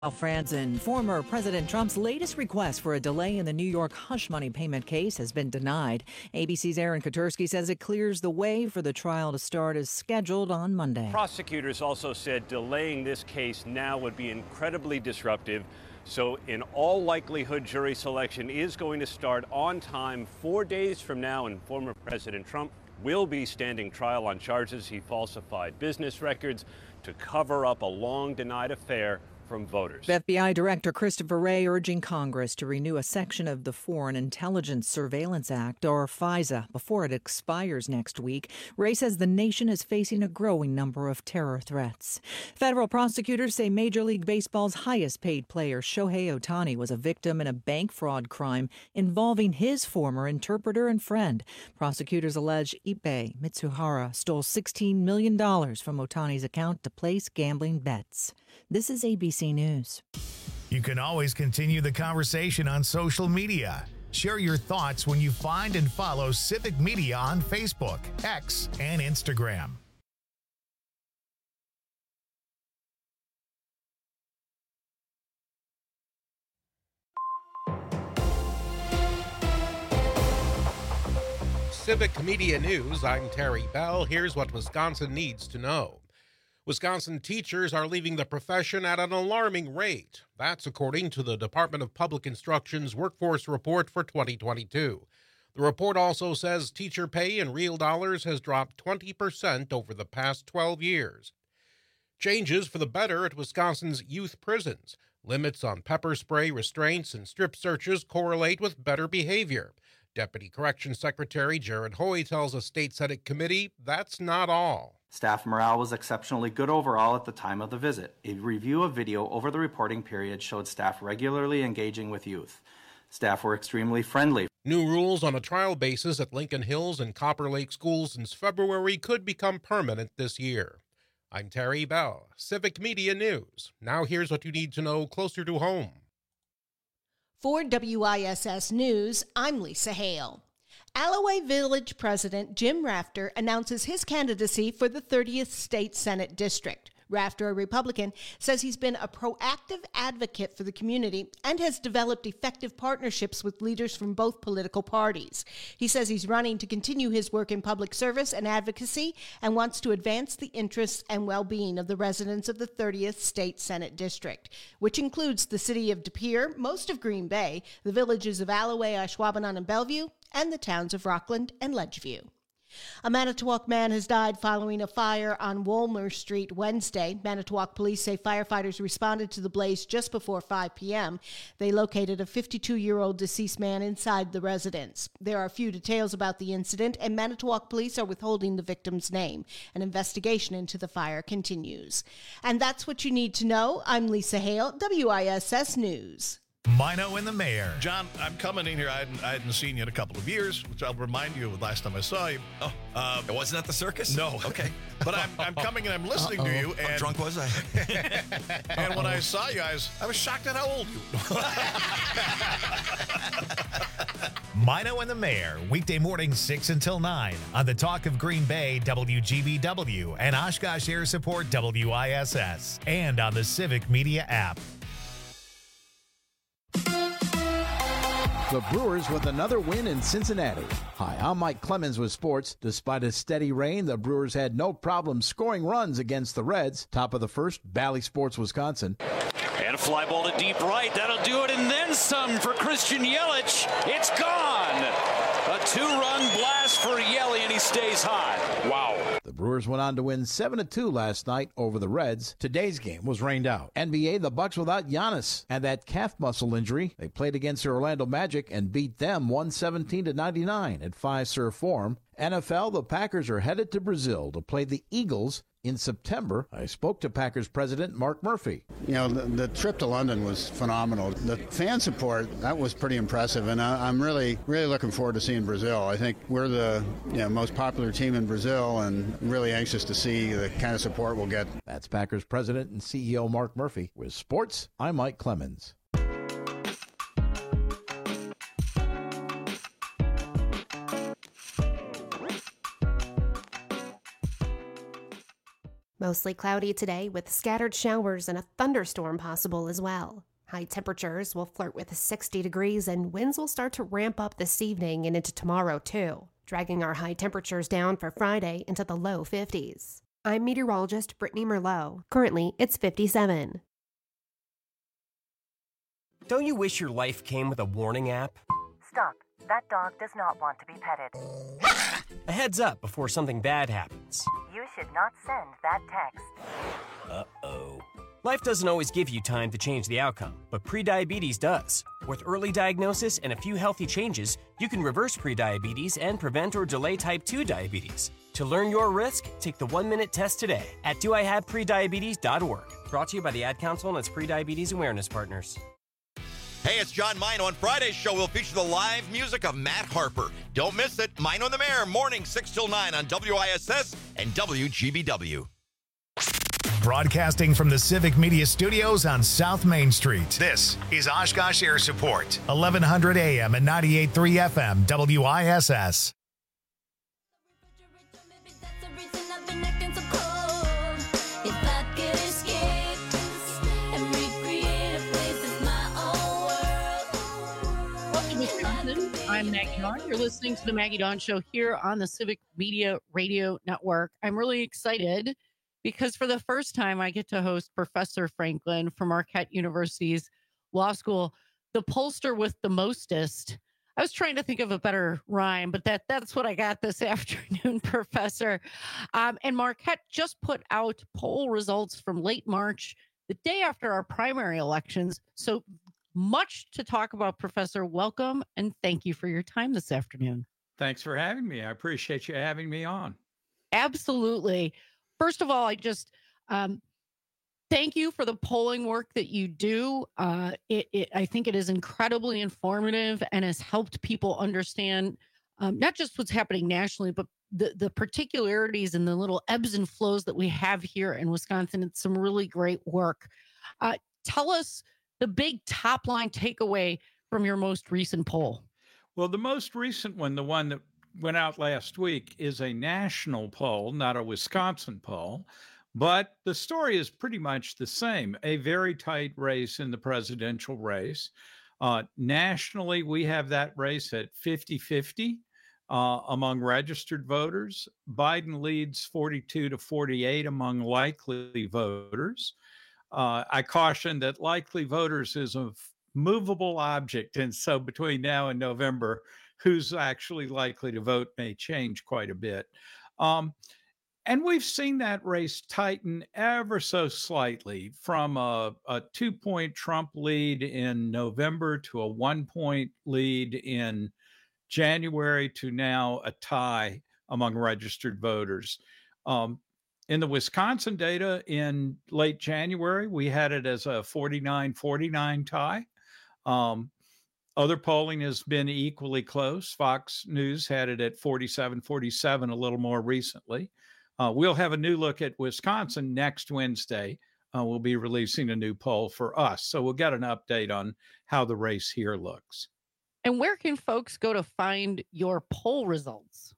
France and former President Trump's latest request for a delay in the New York hush money payment case has been denied. ABC's Aaron Katersky says it clears the way for the trial to start as scheduled on Monday. Prosecutors also said delaying this case now would be incredibly disruptive. So in all likelihood, jury selection is going to start on time 4 days from now, and former President Trump will be standing trial on charges he falsified business records to cover up a long-denied affair from voters. FBI Director Christopher Wray urging Congress to renew a section of the Foreign Intelligence Surveillance Act, or FISA, before it expires next week. Wray says the nation is facing a growing number of terror threats. Federal prosecutors say Major League Baseball's highest-paid player, Shohei Ohtani, was a victim in a bank fraud crime involving his former interpreter and friend. Prosecutors allege Ippei Mitsuhara stole $16 million from Ohtani's account to place gambling bets. This is ABC News. You can always continue the conversation on social media. Share your thoughts when you find and follow Civic Media on Facebook, X, and Instagram. Civic Media News, I'm Terry Bell. Here's what Wisconsin needs to know. Wisconsin teachers are leaving the profession at an alarming rate. That's according to the Department of Public Instruction's Workforce Report for 2022. The report also says teacher pay in real dollars has dropped 20% over the past 12 years. Changes for the better at Wisconsin's youth prisons. Limits on pepper spray restraints and strip searches correlate with better behavior. Deputy Corrections Secretary Jared Hoy tells a state Senate committee that's not all. Staff morale was exceptionally good overall at the time of the visit. A review of video over the reporting period showed staff regularly engaging with youth. Staff were extremely friendly. New rules on a trial basis at Lincoln Hills and Copper Lake schools since February could become permanent this year. I'm Terry Bell, Civic Media News. Now here's what you need to know closer to home. For WISS News, I'm Lisa Hale. Alloway Village President Jim Rafter announces his candidacy for the 30th State Senate District. Rafter, a Republican, says he's been a proactive advocate for the community and has developed effective partnerships with leaders from both political parties. He says he's running to continue his work in public service and advocacy and wants to advance the interests and well-being of the residents of the 30th State Senate District, which includes the city of De Pere, most of Green Bay, the villages of Alloway, Ashwaubenon, and Bellevue, and the towns of Rockland and Ledgeview. A Manitowoc man has died following a fire on Wolmer Street Wednesday. Manitowoc police say firefighters responded to the blaze just before 5 p.m. They located a 52-year-old deceased man inside the residence. There are few details about the incident, and Manitowoc police are withholding the victim's name. An investigation into the fire continues. And that's what you need to know. I'm Lisa Hale, WISS News. Mino and the Mayor. John, I'm coming in here. I hadn't seen you in a couple of years, which I'll remind you of the last time I saw you. It wasn't at the circus? No. Okay. But I'm coming and I'm listening to you. And how drunk was I? And when I saw you guys, I was shocked at how old you were. Mino and the Mayor, weekday mornings 6 until 9 on the Talk of Green Bay, WGBW, and Oshkosh Air Support, WISS, and on the Civic Media app. The Brewers with another win in Cincinnati. Hi, I'm Mike Clemens with sports. Despite a steady rain, the Brewers had no problem scoring runs against the Reds. Top of the first, Bally Sports, Wisconsin. And a fly ball to deep right. That'll do it, and then some for Christian Yelich. It's gone. A two-run blast for Yelich, and he stays high. Wow. The Brewers went on to win 7-2 last night over the Reds. Today's game was rained out. NBA, the Bucks without Giannis and that calf muscle injury. They played against the Orlando Magic and beat them 117-99 at Fiserv Forum. NFL, the Packers are headed to Brazil to play the Eagles in September. I spoke to Packers president Mark Murphy. You know, the trip to London was phenomenal. The fan support, that was pretty impressive, and I'm really looking forward to seeing Brazil. I think we're the most popular team in Brazil, and really anxious to see the kind of support we'll get. That's Packers president and CEO Mark Murphy. With sports, I'm Mike Clemens. Mostly cloudy today with scattered showers and a thunderstorm possible as well. High temperatures will flirt with 60 degrees and winds will start to ramp up this evening and into tomorrow too, dragging our high temperatures down for Friday into the low 50s. I'm meteorologist Brittany Merlot. Currently, it's 57. Don't you wish your life came with a warning app? Stop. That dog does not want to be petted. A heads up before something bad happens. You should not send that text. Uh-oh. Life doesn't always give you time to change the outcome, but prediabetes does. With early diagnosis and a few healthy changes, you can reverse prediabetes and prevent or delay type 2 diabetes. To learn your risk, take the 1-minute test today at doihaveprediabetes.org. Brought to you by the Ad Council and its prediabetes awareness partners. Hey, it's John Mino. On Friday's show, we'll feature the live music of Matt Harper. Don't miss it. Mino and the Mayor, morning 6 till 9 on WISS and WGBW. Broadcasting from the Civic Media Studios on South Main Street, this is Oshkosh Air Support, 1100 AM and 98.3 FM, WISS. I'm Maggie Dawn. You're listening to the Maggie Dawn Show here on the Civic Media Radio Network. I'm really excited because for the first time I get to host Professor Franklin from Marquette University's Law School, the pollster with the mostest. I was trying to think of a better rhyme, but that's what I got this afternoon, Professor. And Marquette just put out poll results from late March, the day after our primary elections. So much to talk about, Professor. Welcome, and thank you for your time this afternoon. Thanks for having me. I appreciate you having me on. Absolutely. First of all, I just thank you for the polling work that you do. I think it is incredibly informative and has helped people understand not just what's happening nationally, but the particularities and the little ebbs and flows that we have here in Wisconsin. It's some really great work. Tell us the big top line takeaway from your most recent poll. Well, the most recent one, the one that went out last week, is a national poll, not a Wisconsin poll, but the story is pretty much the same. A very tight race in the presidential race. Nationally, we have that race at 50-50 among registered voters. Biden leads 42-48 among likely voters. I caution that likely voters is a movable object. And so between now and November, who's actually likely to vote may change quite a bit. And we've seen that race tighten ever so slightly from a 2-point Trump lead in November to a 1-point lead in January to now a tie among registered voters. In the Wisconsin data in late January, we had it as a 49-49 tie. Other polling has been equally close. Fox News had it at 47-47 a little more recently. We'll have a new look at Wisconsin next Wednesday. We'll be releasing a new poll for us. So we'll get an update on how the race here looks. And where can folks go to find your poll results?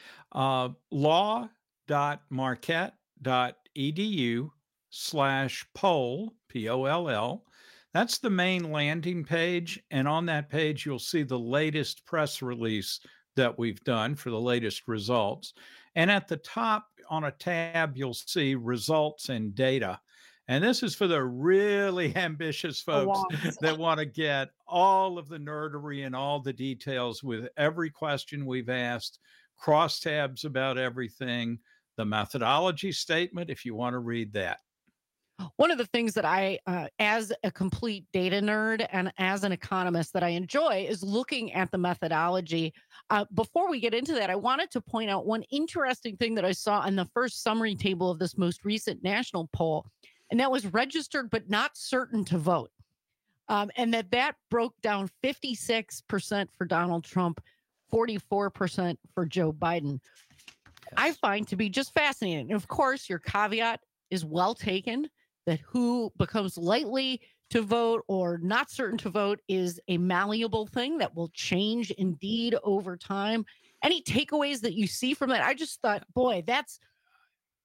law.marquette.edu/poll, P-O-L-L. That's the main landing page. And on that page, you'll see the latest press release that we've done for the latest results. And at the top on a tab, you'll see results and data. And this is for the really ambitious folks that want to get all of the nerdery and all the details with every question we've asked, crosstabs about everything, the methodology statement, if you want to read that. One of the things that I, as a complete data nerd and as an economist, that I enjoy is looking at the methodology. Before we get into that, I wanted to point out one interesting thing that I saw in the first summary table of this most recent national poll, and that was registered but not certain to vote. And that broke down 56% for Donald Trump, 44% for Joe Biden. Yes. I find to be just fascinating. And of course, your caveat is well taken, that who becomes likely to vote or not certain to vote is a malleable thing that will change indeed over time. Any takeaways that you see from that? I just thought, boy, that's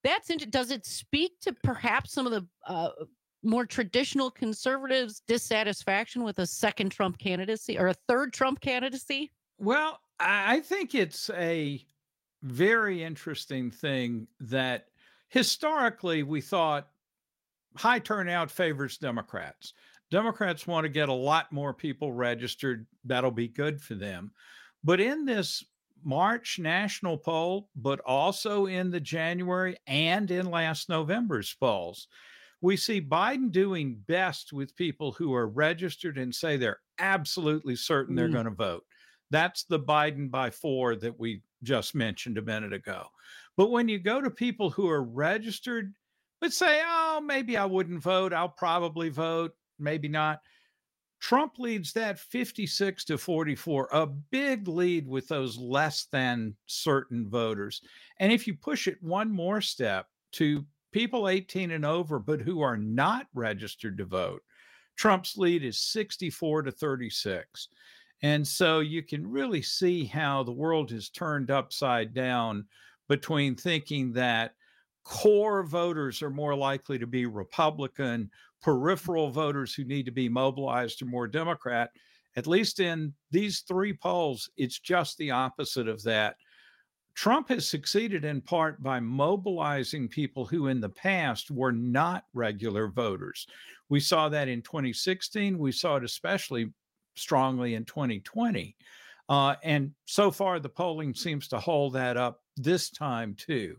Does it speak to perhaps some of the more traditional conservatives' dissatisfaction with a second Trump candidacy or a third Trump candidacy? Well, I think it's a very interesting thing that historically we thought high turnout favors Democrats. Democrats want to get a lot more people registered. That'll be good for them. But in this March national poll, but also in the January and in last November's polls, we see Biden doing best with people who are registered and say they're absolutely certain they're going to vote. That's the Biden by 4 that we just mentioned a minute ago. But when you go to people who are registered, but say, oh, maybe I wouldn't vote, I'll probably vote, maybe not. Trump leads that 56-44, a big lead with those less than certain voters. And if you push it one more step to people 18 and over, but who are not registered to vote, Trump's lead is 64-36. And so you can really see how the world has turned upside down between thinking that core voters are more likely to be Republican, peripheral voters who need to be mobilized are more Democrat. At least in these 3 polls, it's just the opposite of that. Trump has succeeded in part by mobilizing people who in the past were not regular voters. We saw that in 2016. We saw it especially strongly in 2020. And so far, the polling seems to hold that up this time, too.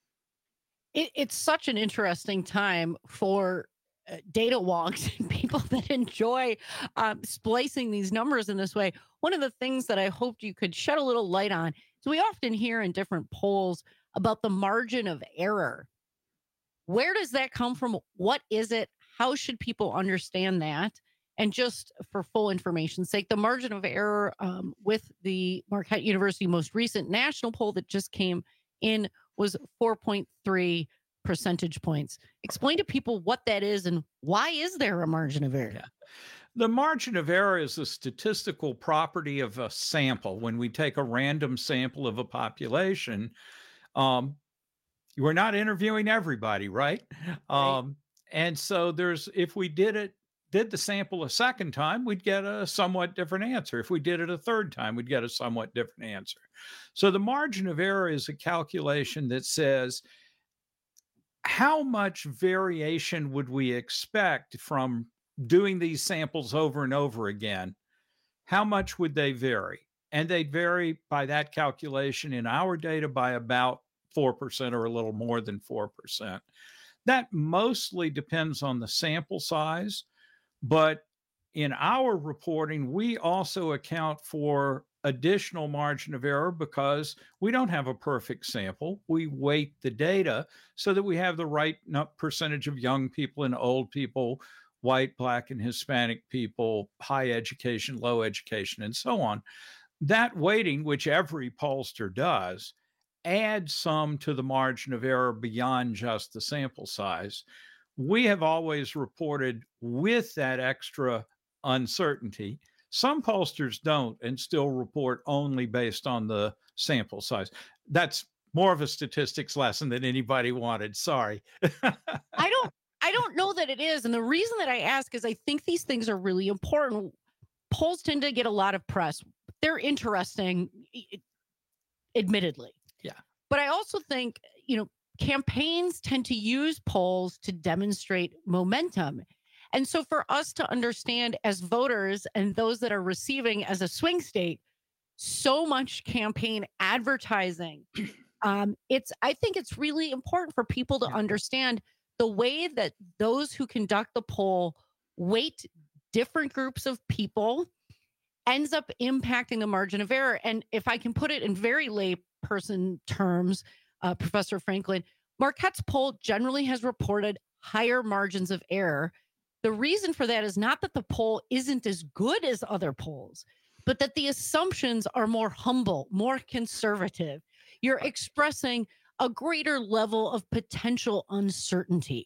It's such an interesting time for data wonks and people that enjoy splicing these numbers in this way. One of the things that I hoped you could shed a little light on is we often hear in different polls about the margin of error. Where does that come from? What is it? How should people understand that? And just for full information's sake, the margin of error with the Marquette University most recent national poll that just came in was 4.3 percentage points. Explain to people what that is and why is there a margin of error? Yeah. The margin of error is a statistical property of a sample. When we take a random sample of a population, we're not interviewing everybody, right? And so if we did the sample a second time, we'd get a somewhat different answer. If we did it a third time, we'd get a somewhat different answer. So the margin of error is a calculation that says, how much variation would we expect from doing these samples over and over again? How much would they vary? And they'd vary by that calculation in our data by about 4% or a little more than 4%. That mostly depends on the sample size. But in our reporting, we also account for additional margin of error because we don't have a perfect sample. We weight the data so that we have the right percentage of young people and old people, white, Black, and Hispanic people, high education, low education, and so on. That weighting, which every pollster does, adds some to the margin of error beyond just the sample size. We have always reported with that extra uncertainty. Some pollsters don't and still report only based on the sample size. That's more of a statistics lesson than anybody wanted. Sorry. I don't know that it is. And the reason that I ask is I think these things are really important. Polls tend to get a lot of press. They're interesting, admittedly. Yeah. But I also think, campaigns tend to use polls to demonstrate momentum. And so for us to understand as voters and those that are receiving as a swing state, so much campaign advertising, I think it's really important for people to understand the way that those who conduct the poll weight different groups of people ends up impacting the margin of error. And if I can put it in very layperson terms, Professor Franklin, Marquette's poll generally has reported higher margins of error. The reason for that is not that the poll isn't as good as other polls, but that the assumptions are more humble, more conservative. You're expressing a greater level of potential uncertainty.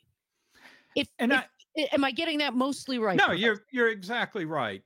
Am I getting that mostly right? No, you're exactly right.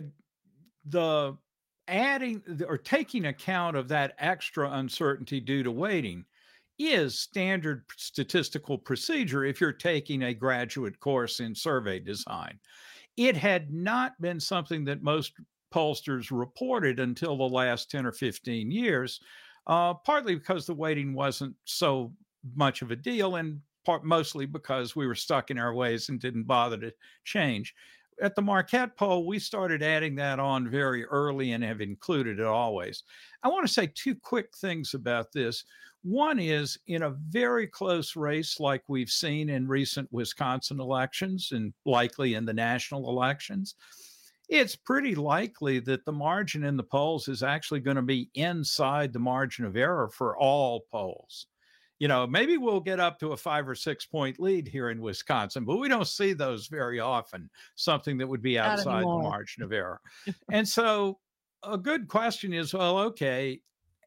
The adding or taking account of that extra uncertainty due to weighting is standard statistical procedure if you're taking a graduate course in survey design. It had not been something that most pollsters reported until the last 10 or 15 years, partly because the weighting wasn't so much of a deal, and mostly because we were stuck in our ways and didn't bother to change. At the Marquette poll, we started adding that on very early and have included it always. I want to say two quick things about this. One is, in a very close race like we've seen in recent Wisconsin elections and likely in the national elections, it's pretty likely that the margin in the polls is actually going to be inside the margin of error for all polls. You know, maybe we'll get up to a 5 or 6 point lead here in Wisconsin, but we don't see those very often, something that would be outside the margin of error. And so a good question is, well, okay,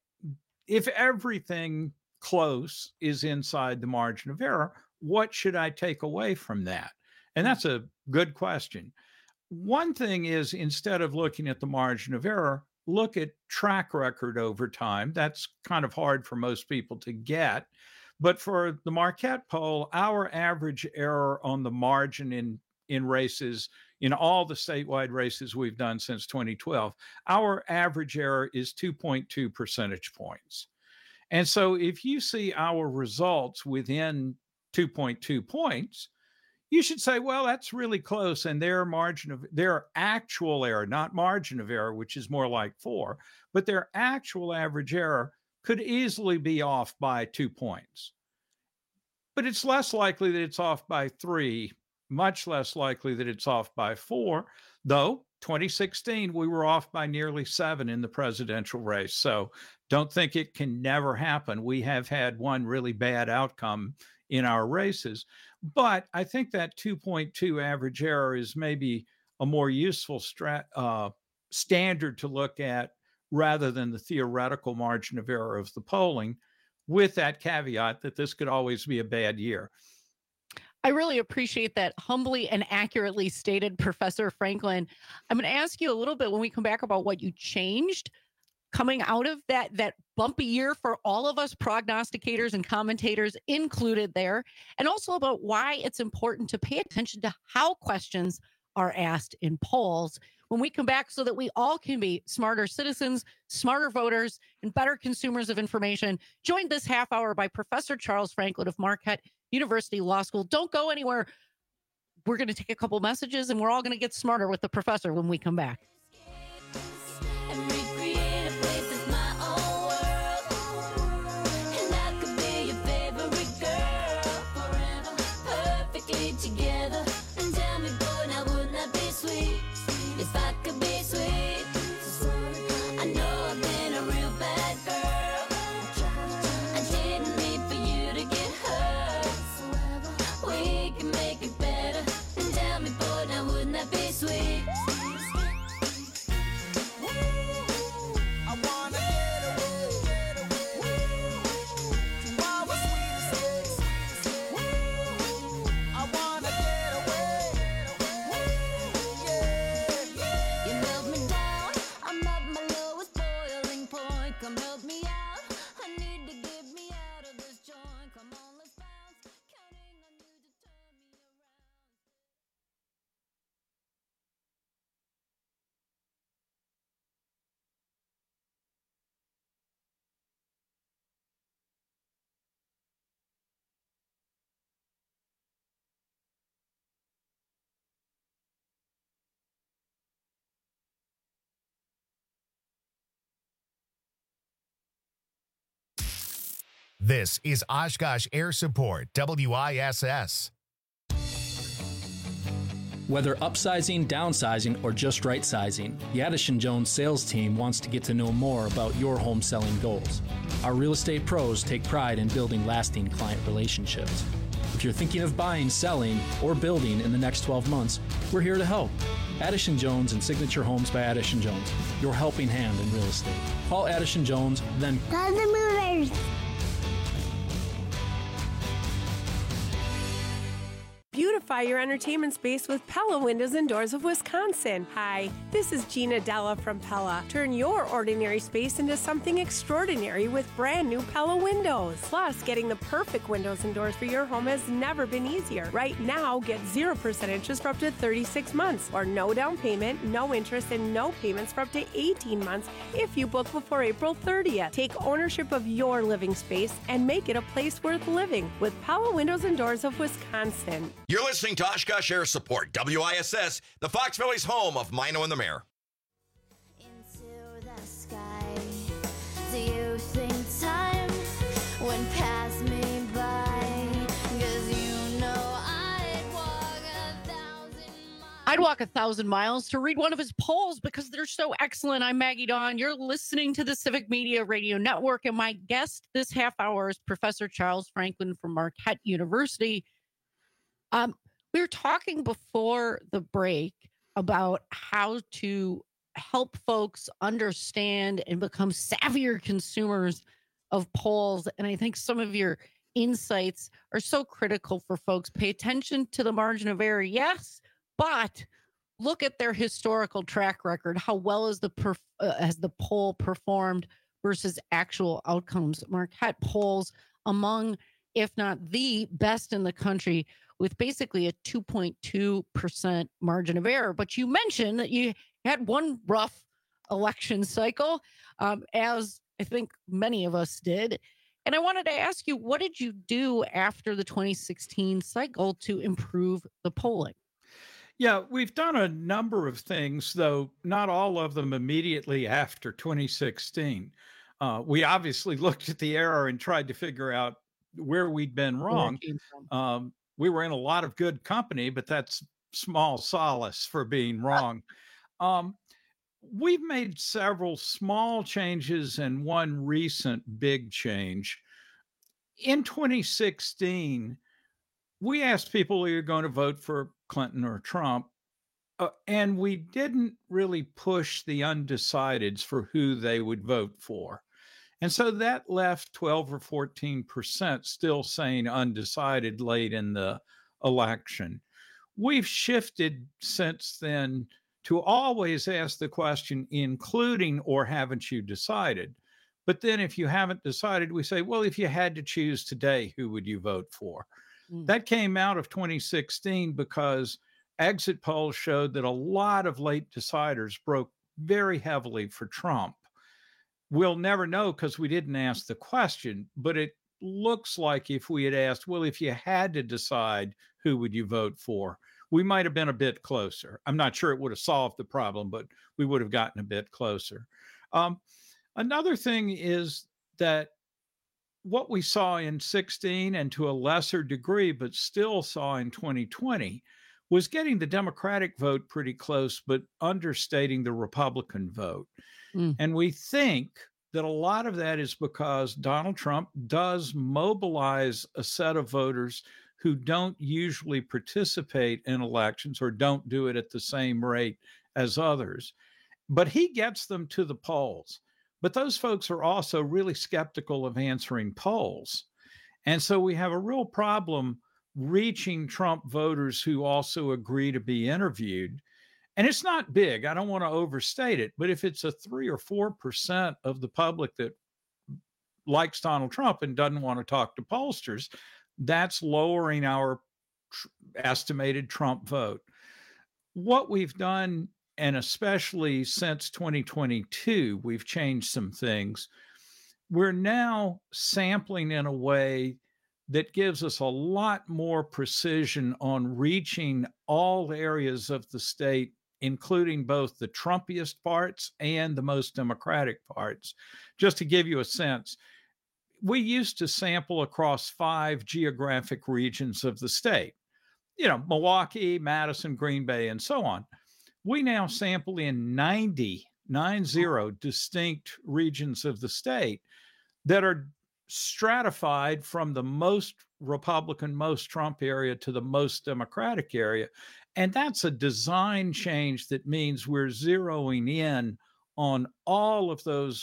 if everything close is inside the margin of error, what should I take away from that? And that's a good question. One thing is, instead of looking at the margin of error, look at track record over time. That's kind of hard for most people to get. But for the Marquette poll, our average error on the margin in races, in all the statewide races we've done since 2012, our average error is 2.2 percentage points. And so if you see our results within 2.2 points, you should say, well, that's really close. And their actual error, not margin of error, which is more like 4, but their actual average error could easily be off by 2 points. But it's less likely that it's off by 3, much less likely that it's off by 4, though 2016, we were off by nearly 7 in the presidential race. So don't think it can never happen. We have had one really bad outcome in our races. But I think that 2.2 average error is maybe a more useful standard to look at rather than the theoretical margin of error of the polling, with that caveat that this could always be a bad year. I really appreciate that humbly and accurately stated, Professor Franklin. I'm going to ask you a little bit when we come back about what you changed coming out of that bumpy year for all of us prognosticators and commentators included there, and also about why it's important to pay attention to how questions are asked in polls when we come back, so that we all can be smarter citizens, smarter voters, and better consumers of information. Joined this half hour by Professor Charles Franklin of Marquette University Law School. Don't go anywhere. We're going to take a couple messages, and we're all going to get smarter with the professor when we come back. This is Oshkosh Air Support, WISS. Whether upsizing, downsizing, or just right sizing, the Addison Jones sales team wants to get to know more about your home selling goals. Our real estate pros take pride in building lasting client relationships. If you're thinking of buying, selling, or building in the next 12 months, we're here to help. Addison Jones and Signature Homes by Addison Jones, your helping hand in real estate. Call Addison Jones, then call the movers. Electrify your entertainment space with Pella Windows and Doors of Wisconsin. Hi, this is Gina Della from Pella. Turn your ordinary space into something extraordinary with brand new Pella windows. Plus, getting the perfect windows and doors for your home has never been easier. Right now, get 0% interest for up to 36 months, or no down payment, no interest, and no payments for up to 18 months if you book before April 30th. Take ownership of your living space and make it a place worth living with Pella Windows and Doors of Wisconsin. You're listening to Oshkosh Air Support, WISS, the Fox Valley's home of Mino and the Mayor. Into the sky. Do you think time went past me by? 'Cause you know I'd walk 1,000 miles. I'd walk 1,000 miles to read one of his polls because they're so excellent. I'm Maggie Dawn. You're listening to the Civic Media Radio Network, and my guest this half hour is Professor Charles Franklin from Marquette University. We were talking before the break about how to help folks understand and become savvier consumers of polls. And I think some of your insights are so critical for folks. Pay attention to the margin of error, yes, but look at their historical track record. How well has the poll performed versus actual outcomes? Marquette polls among, if not the best in the country, with basically a 2.2% margin of error. But you mentioned that you had one rough election cycle, as I think many of us did. And I wanted to ask you, what did you do after the 2016 cycle to improve the polling? Yeah, we've done a number of things, though not all of them immediately after 2016. We obviously looked at the error and tried to figure out where we'd been wrong. We were in a lot of good company, but that's small solace for being wrong. We've made several small changes and one recent big change. In 2016, we asked people, are you going to vote for Clinton or Trump? And we didn't really push the undecideds for who they would vote for. And so that left 12 or 14% still saying undecided late in the election. We've shifted since then to always ask the question, including or haven't you decided? But then if you haven't decided, we say, well, if you had to choose today, who would you vote for? That came out of 2016 because exit polls showed that a lot of late deciders broke very heavily for Trump. We'll never know because we didn't ask the question, but it looks like if we had asked, well, if you had to decide, who would you vote for? We might have been a bit closer. I'm not sure it would have solved the problem, but we would have gotten a bit closer. Another thing is that what we saw in 16 and to a lesser degree, but still saw in 2020, was getting the Democratic vote pretty close, but understating the Republican vote. And we think that a lot of that is because Donald Trump does mobilize a set of voters who don't usually participate in elections or don't do it at the same rate as others. But he gets them to the polls. But those folks are also really skeptical of answering polls. And so we have a real problem reaching Trump voters who also agree to be interviewed. And it's not big. I don't want to overstate it, but if it's a 3 or 4% of the public that likes Donald Trump and doesn't want to talk to pollsters, that's lowering our estimated Trump vote. What we've done, and especially since 2022, we've changed some things. We're now sampling in a way that gives us a lot more precision on reaching all areas of the state, including both the Trumpiest parts and the most Democratic parts. Just to give you a sense, we used to sample across 5 geographic regions of the state, Milwaukee, Madison, Green Bay, and so on. We now sample in 90 distinct regions of the state that are stratified from the most Republican, most Trump area to the most Democratic area. And that's a design change that means we're zeroing in on all of those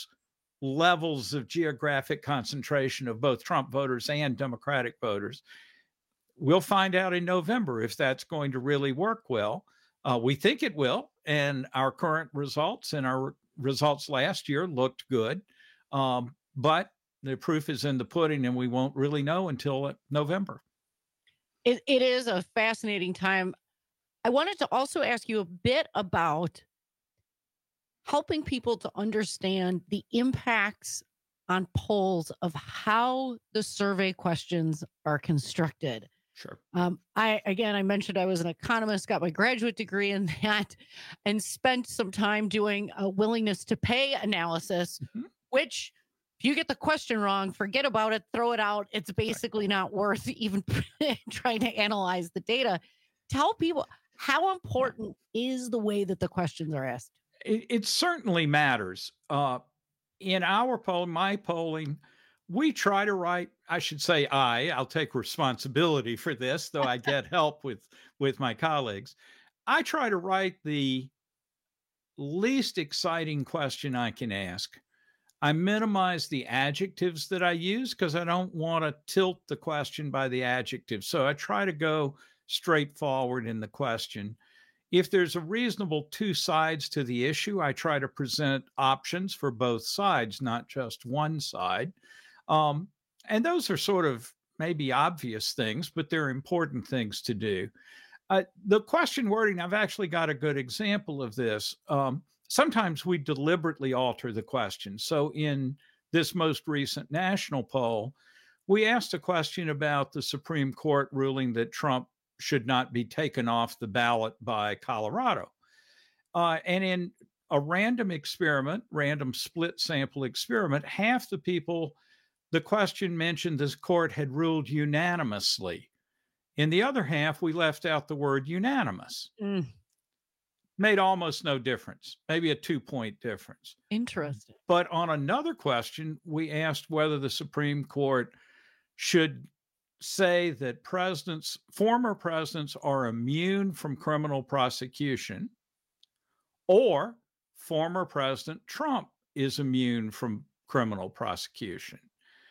levels of geographic concentration of both Trump voters and Democratic voters. we'll find out in November if that's going to really work well. We think it will, and our current results and our results last year looked good, but the proof is in the pudding, and we won't really know until November. It is a fascinating time. I wanted to also ask you a bit about helping people to understand the impacts on polls of how the survey questions are constructed. Sure. I mentioned I was an economist, got my graduate degree in that, and spent some time doing a willingness to pay analysis, which if you get the question wrong, forget about it, throw it out. It's basically not worth even trying to analyze the data. Tell people, how important is the way that the questions are asked? It certainly matters. In our poll, my polling, we try to write, I should say I'll take responsibility for this, though I get help with my colleagues. I try to write the least exciting question I can ask. I minimize the adjectives that I use because I don't want to tilt the question by the adjective. So I try to go straightforward in the question. If there's a reasonable two sides to the issue, I try to present options for both sides, not just one side. And those are sort of maybe obvious things, but they're important things to do. The question wording, I've actually got a good example of this. Sometimes we deliberately alter the question. So in this most recent national poll, we asked a question about the Supreme Court ruling that Trump should not be taken off the ballot by Colorado. And in a random split sample experiment, half the people, the question mentioned this court had ruled unanimously. In the other half, we left out the word unanimous. Made almost no difference, maybe a 2-point difference. Interesting. But on another question, we asked whether the Supreme Court should say that former presidents are immune from criminal prosecution, or former President Trump is immune from criminal prosecution.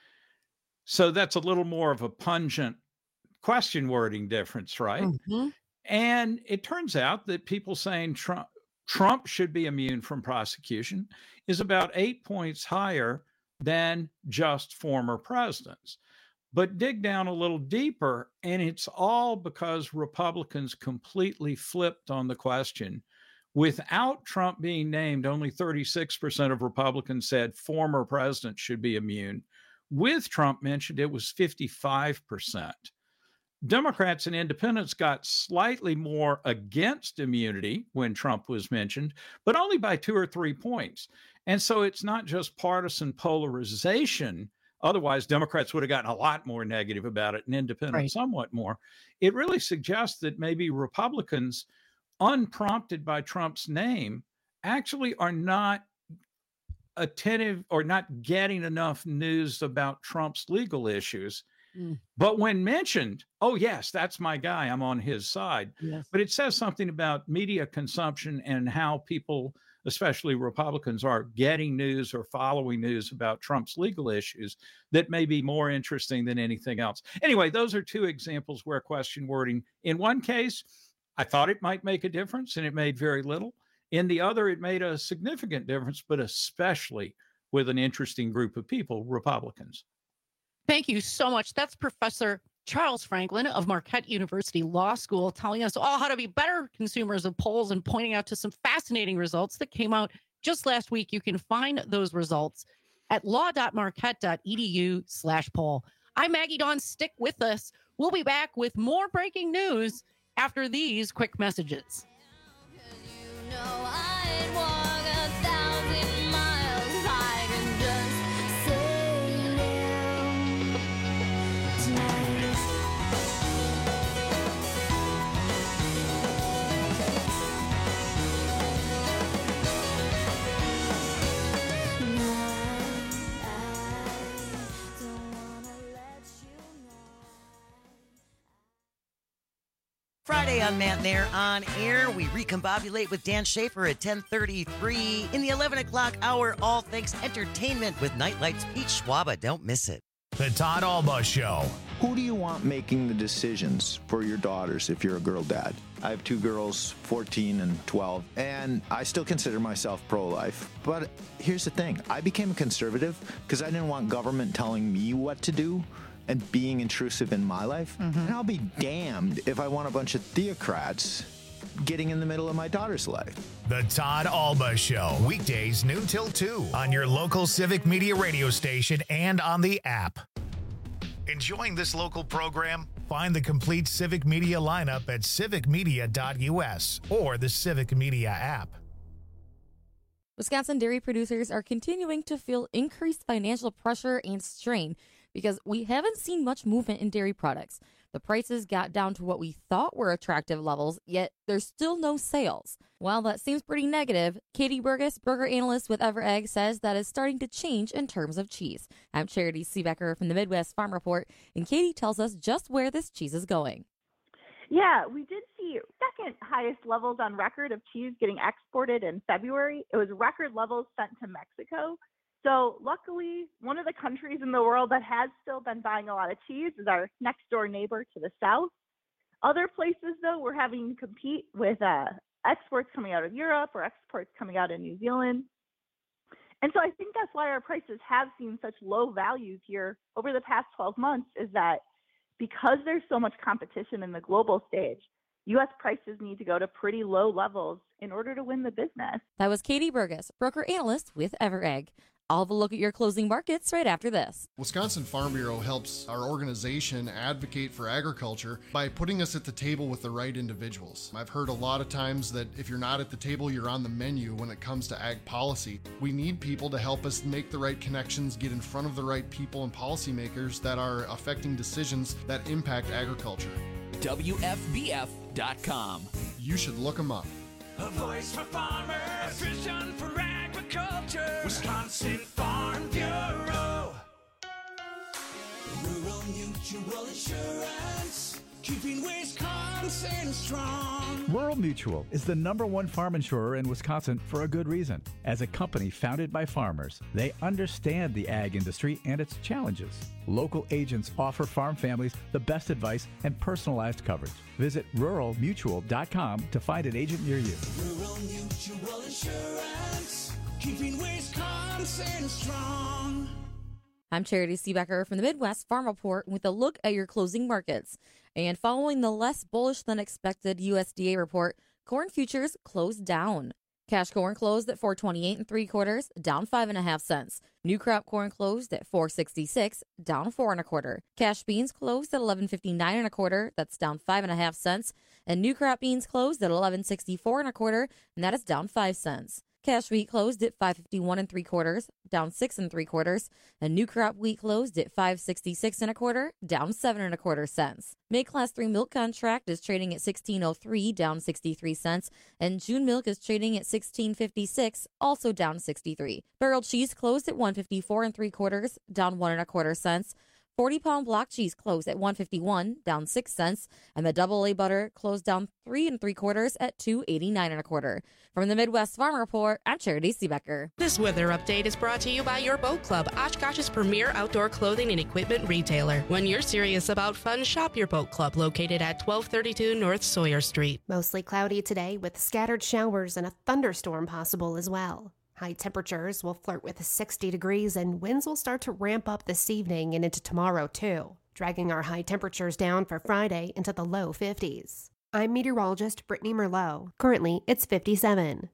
So that's a little more of a pungent question wording difference, right? Mm-hmm. And it turns out that people saying Trump should be immune from prosecution is about 8 points higher than just former presidents. But dig down a little deeper, and it's all because Republicans completely flipped on the question. Without Trump being named, only 36% of Republicans said former presidents should be immune. With Trump mentioned, it was 55%. Democrats and independents got slightly more against immunity when Trump was mentioned, but only by 2 or 3 points. And so it's not just partisan polarization. Otherwise, Democrats would have gotten a lot more negative about it and independents somewhat more. It really suggests that maybe Republicans, unprompted by Trump's name, actually are not attentive or not getting enough news about Trump's legal issues. But when mentioned, oh, yes, that's my guy, I'm on his side. Yes. But it says something about media consumption and how people, especially Republicans, are getting news or following news about Trump's legal issues that may be more interesting than anything else. Anyway, those are two examples where question wording, in one case, I thought it might make a difference and it made very little. In the other, it made a significant difference, but especially with an interesting group of people, Republicans. Thank you so much. That's Professor Charles Franklin of Marquette University Law School telling us all how to be better consumers of polls and pointing out to some fascinating results that came out just last week. You can find those results at law.marquette.edu/poll. I'm Maggie Dawn. Stick with us. We'll be back with more breaking news after these quick messages. Friday on Matt and Air on Air, we recombobulate with Dan Schaefer at 10:33. In the 11 o'clock hour, All Things Entertainment with Nightlight's Pete Schwaba. Don't miss it. The Todd Alba Show. Who do you want making the decisions for your daughters if you're a girl dad? I have 2 girls, 14 and 12, and I still consider myself pro-life. But here's the thing. I became a conservative because I didn't want government telling me what to do and being intrusive in my life. And I'll be damned if I want a bunch of theocrats getting in the middle of my daughter's life. The Todd Alba Show, weekdays noon till 2 on your local Civic Media radio station and on the app. Enjoying this local program? Find the complete Civic Media lineup at civicmedia.us or the Civic Media app. Wisconsin dairy producers are continuing to feel increased financial pressure and strain because we haven't seen much movement in dairy products. The prices got down to what we thought were attractive levels, yet there's still no sales. While that seems pretty negative, Katie Burgess, broker analyst with EverEgg, says that is starting to change in terms of cheese. I'm Charity Seebecker from the Midwest Farm Report, and Katie tells us just where this cheese is going. Yeah, we did see second highest levels on record of cheese getting exported in February. It was record levels sent to Mexico. So luckily, one of the countries in the world that has still been buying a lot of cheese is our next door neighbor to the south. Other places, though, we're having to compete with exports coming out of Europe or exports coming out of New Zealand. And so I think that's why our prices have seen such low values here over the past 12 months, is that because there's so much competition in the global stage, U.S. prices need to go to pretty low levels in order to win the business. That was Katie Burgess, broker analyst with EverEgg. I'll have a look at your closing markets right after this. Wisconsin Farm Bureau helps our organization advocate for agriculture by putting us at the table with the right individuals. I've heard a lot of times that if you're not at the table, you're on the menu when it comes to ag policy. We need people to help us make the right connections, get in front of the right people and policymakers that are affecting decisions that impact agriculture. WFBF.com. You should look them up. A voice for farmers, a vision for agriculture. Wisconsin Farm Bureau. Rural Mutual Insurance, keeping Wisconsin strong. Rural Mutual is the #1 farm insurer in Wisconsin for a good reason. As a company founded by farmers, they understand the ag industry and its challenges. Local agents offer farm families the best advice and personalized coverage. Visit ruralmutual.com to find an agent near you. Rural Mutual Insurance, keeping Wisconsin strong. I'm Charity Seebecker from the Midwest Farm Report with a look at your closing markets. And following the less bullish than expected USDA report, corn futures closed down. Cash corn closed at $4.28 3/4, down 5.5 cents. New crop corn closed at $4.66, down 4 1/4. Cash beans closed at $11.59 1/4, that's down 5.5 cents. And new crop beans closed at $11.64 1/4, and that is down 5 cents. Cash wheat closed at $5.51 3/4, down 6 3/4, and new crop wheat closed at $5.66 1/4, down 7 1/4 cents. May Class 3 milk contract is trading at $16.03, down 63 cents, and June milk is trading at $16.56, also down 63. Barrel cheese closed at $1.54 3/4, down 1 1/4 cents. 40-pound block cheese closed at $1.51, down 6 cents, and the double A butter closed down 3 3/4 at $2.89 1/4. From the Midwest Farm Report, I'm Charity Seebecker. This weather update is brought to you by Your Boat Club, Oshkosh's premier outdoor clothing and equipment retailer. When you're serious about fun, shop Your Boat Club, located at 1232 North Sawyer Street. Mostly cloudy today with scattered showers and a thunderstorm possible as well. High temperatures will flirt with 60 degrees and winds will start to ramp up this evening and into tomorrow too, dragging our high temperatures down for Friday into the low 50s. I'm meteorologist Brittany Merlot. Currently, it's 57.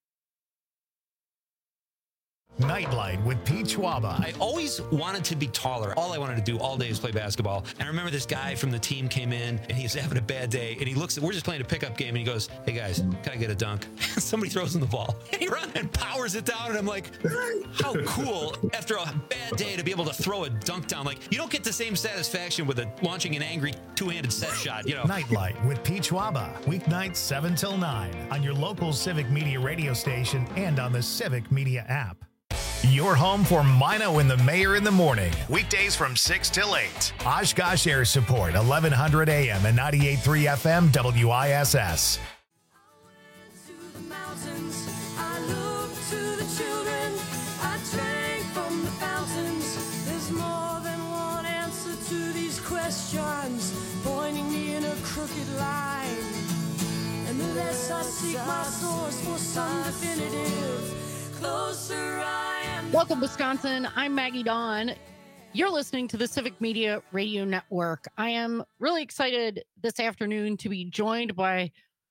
Nightlight with Pete Schwaba. I always wanted to be taller. All I wanted to do all day is play basketball. And I remember this guy from the team came in and he was having a bad day. And he looks at, we're just playing a pickup game. And he goes, hey guys, can I get a dunk? Somebody throws him the ball. And he runs and powers it down. And I'm like, how cool after a bad day to be able to throw a dunk down. Like, you don't get the same satisfaction with launching an angry two-handed set shot, you know. Nightlight with Pete Schwaba. Weeknights 7 till 9 on your local Civic Media radio station and on the Civic Media app. Your home for Mino and the Mayor in the morning. Weekdays from 6 till 8. Oshkosh Air Support, 1100 AM and 98.3 FM WISS. I look to the children, I drank from the fountains. There's more than one answer to these questions. my source for some definitive. Closer I am. Welcome, Wisconsin. I'm Maggie Dawn. You're listening to the Civic Media Radio Network. I am really excited this afternoon to be joined by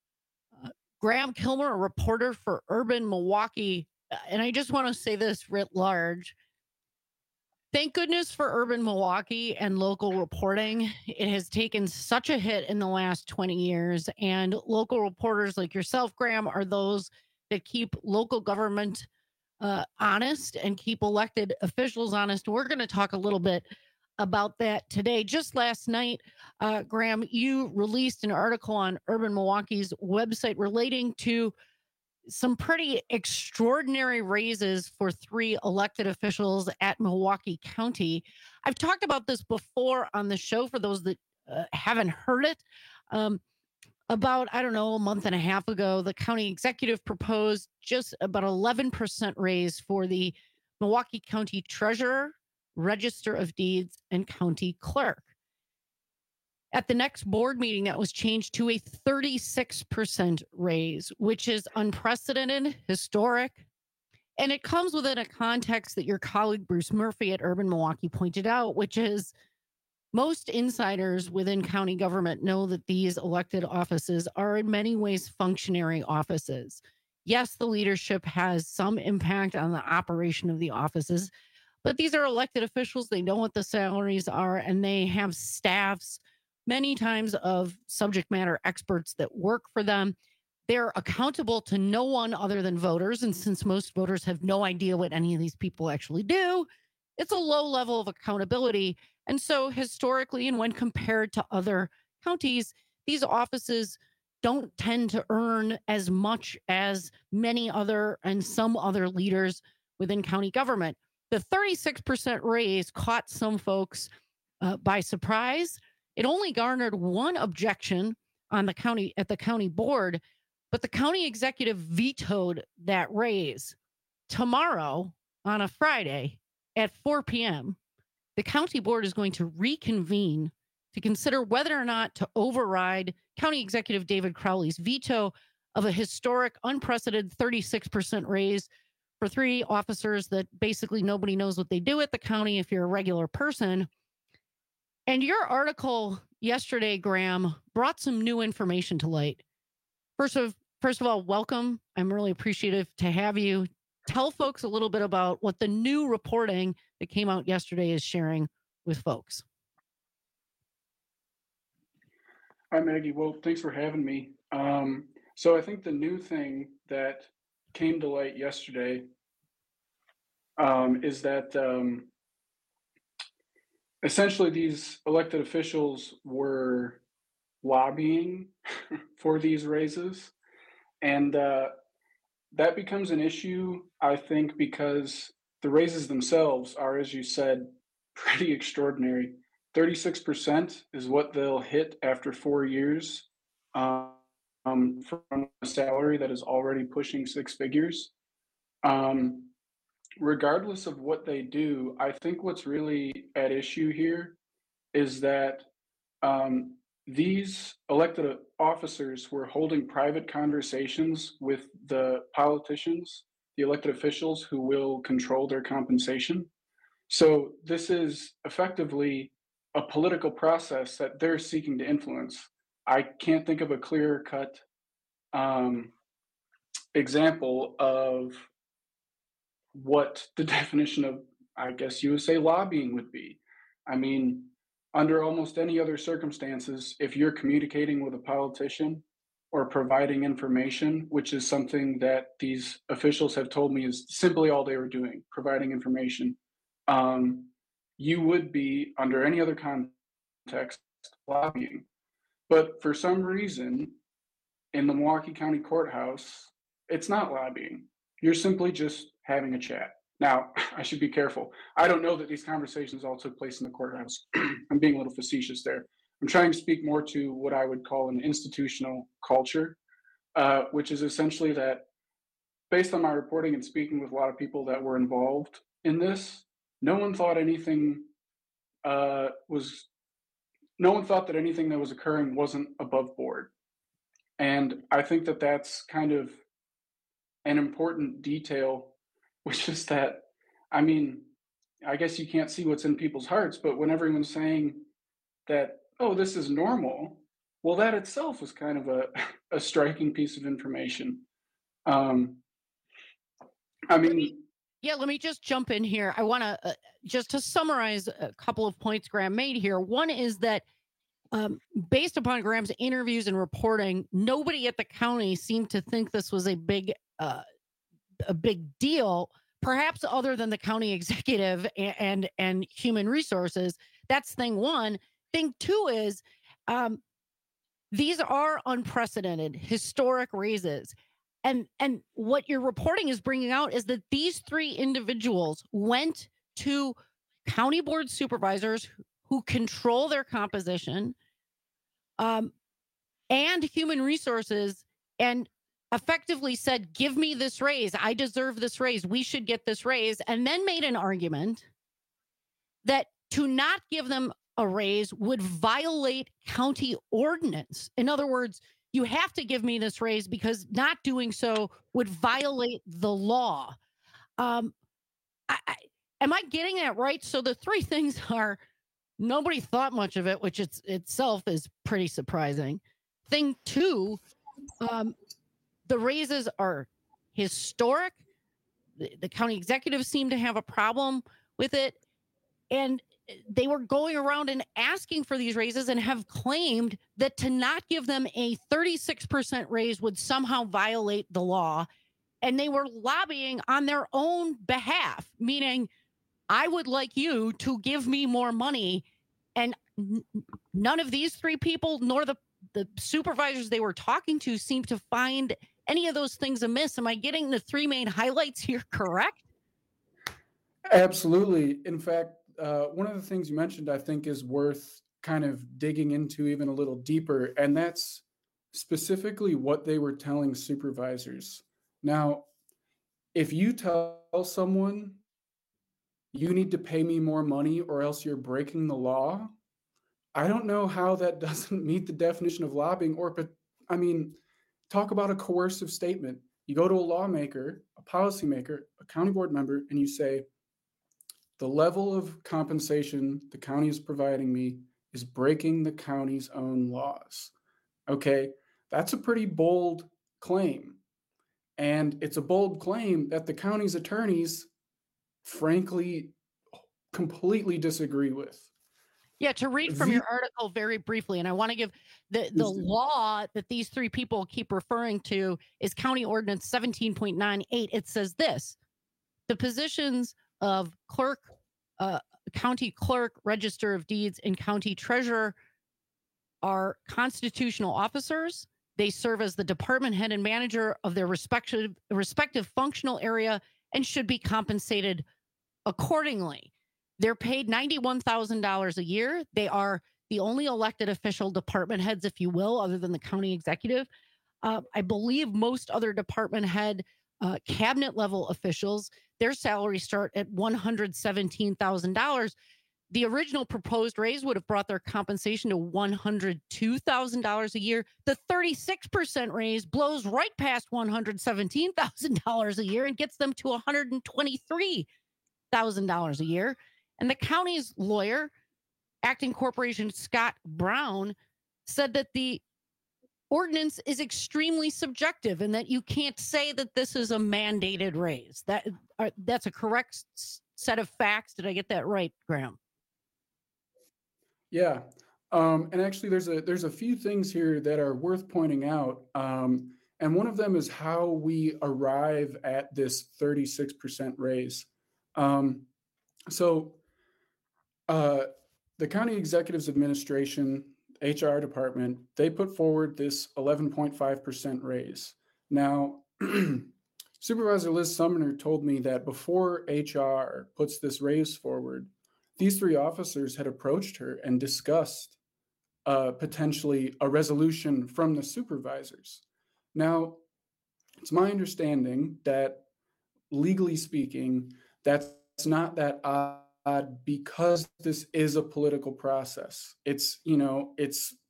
Graham Kilmer, a reporter for Urban Milwaukee. And I just want to say this writ large. Thank goodness for Urban Milwaukee and local reporting. It has taken such a hit in the last 20 years, and local reporters like yourself, Graham, are those that keep local government honest and keep elected officials honest. We're going to talk a little bit about that today. Just last night, Graham, you released an article on Urban Milwaukee's website relating to some pretty extraordinary raises for 3 elected officials at Milwaukee County. I've talked about this before on the show for those that haven't heard it. About, I don't know, a month and a half ago, the county executive proposed just about 11% raise for the Milwaukee County Treasurer, Register of Deeds, and County Clerk. At the next board meeting, that was changed to a 36% raise, which is unprecedented, historic, and it comes within a context that your colleague Bruce Murphy at Urban Milwaukee pointed out, which is most insiders within county government know that these elected offices are in many ways functionary offices. Yes, the leadership has some impact on the operation of the offices, but these are elected officials. They know what the salaries are, and they have staffs many times of subject matter experts that work for them. They're accountable to no one other than voters. And since most voters have no idea what any of these people actually do, it's a low level of accountability. And so historically, and when compared to other counties, these offices don't tend to earn as much as many other and some other leaders within county government. The 36% raise caught some folks by surprise. It only garnered one objection on the county at the county board, but the county executive vetoed that raise. Tomorrow, on a Friday at 4 p.m., the county board is going to reconvene to consider whether or not to override County Executive David Crowley's veto of a historic, unprecedented 36% raise for 3 officers that basically nobody knows what they do at the county if you're a regular person. And your article yesterday, Graham, brought some new information to light. First of all, welcome. I'm really appreciative to have you. Tell folks a little bit about what the new reporting that came out yesterday is sharing with folks. Hi, Maggie. Well, thanks for having me. So I think the new thing that came to light yesterday is that essentially these elected officials were lobbying for these raises. And that becomes an issue, I think, because the raises themselves are, as you said, pretty extraordinary. 36% is what they'll hit after 4 years from a salary that is already pushing 6 figures. Regardless of what they do, I think what's really at issue here is that these elected officers were holding private conversations with the politicians, the elected officials who will control their compensation. So this is effectively a political process that they're seeking to influence. I can't think of a clear-cut example of what the definition of, I guess you would say, lobbying would be. I mean, under almost any other circumstances, if you're communicating with a politician or providing information, which is something that these officials have told me is simply all they were doing, providing information, you would be, under any other context, lobbying. But for some reason, in the Milwaukee County Courthouse, it's not lobbying. You're simply just having a chat. Now, I should be careful. I don't know that these conversations all took place in the courthouse. I'm being a little facetious there. I'm trying to speak more to what I would call an institutional culture, which is essentially that, based on my reporting and speaking with a lot of people that were involved in this, no one thought that anything that was occurring wasn't above board. And I think that that's kind of an important detail, which is that, I mean, I guess you can't see what's in people's hearts, but when everyone's saying that, oh, this is normal, well, that itself is kind of a striking piece of information. Um, I mean, Yeah, let me just jump in here. I want to just to summarize a couple of points Graham made here. One is that based upon Graham's interviews and reporting, nobody at the county seemed to think this was a big deal. Perhaps other than the county executive and human resources. That's thing one. Thing two is these are unprecedented, historic raises. And what your reporting is bringing out is that these three individuals went to county board supervisors who control their composition and human resources and effectively said, give me this raise. I deserve this raise. We should get this raise. And then made an argument that to not give them a raise would violate county ordinance. In other words, you have to give me this raise because not doing so would violate the law. Am I getting that right? So the three things are nobody thought much of it, which itself is pretty surprising. Thing two, the raises are historic. The county executives seem to have a problem with it. And they were going around and asking for these raises and have claimed that to not give them a 36% raise would somehow violate the law. And they were lobbying on their own behalf, meaning I would like you to give me more money. And none of these three people, nor the supervisors they were talking to, seemed to find any of those things amiss. Am I getting the three main highlights here correct? absolutely. In fact, one of the things you mentioned, I think, is worth kind of digging into even a little deeper, and that's specifically what they were telling supervisors. Now, if you tell someone you need to pay me more money or else you're breaking the law, I don't know how that doesn't meet the definition of lobbying. I mean, talk about a coercive statement. You go to a lawmaker, a policymaker, a county board member, and you say, the level of compensation the county is providing me is breaking the county's own laws. Okay, that's a pretty bold claim. And it's a bold claim that the county's attorneys, frankly, completely disagree with. Yeah, to read from your article very briefly, and I want to give the law that these three people keep referring to is County Ordinance 17.98. It says this: the positions of clerk, county clerk, register of deeds, and county treasurer are constitutional officers. They serve as the department head and manager of their respective functional area and should be compensated accordingly. They're paid $91,000 a year. They are the only elected official department heads, if you will, other than the county executive. I believe most other department head cabinet level officials, their salaries start at $117,000. The original proposed raise would have brought their compensation to $102,000 a year. The 36% raise blows right past $117,000 a year and gets them to $123,000 a year. And the county's lawyer, acting corporation Scott Brown, said that the ordinance is extremely subjective and that you can't say that this is a mandated raise. That's a correct set of facts. Did I get that right, Graham? Yeah. And actually there's a few things here that are worth pointing out. And one of them is how we arrive at this 36% raise. The county executive's administration, HR department, they put forward this 11.5% raise. Now, Supervisor Liz Sumner told me that before HR puts this raise forward, these three officers had approached her and discussed potentially a resolution from the supervisors. Now, it's my understanding that legally speaking, that's not that odd because this is a political process. It's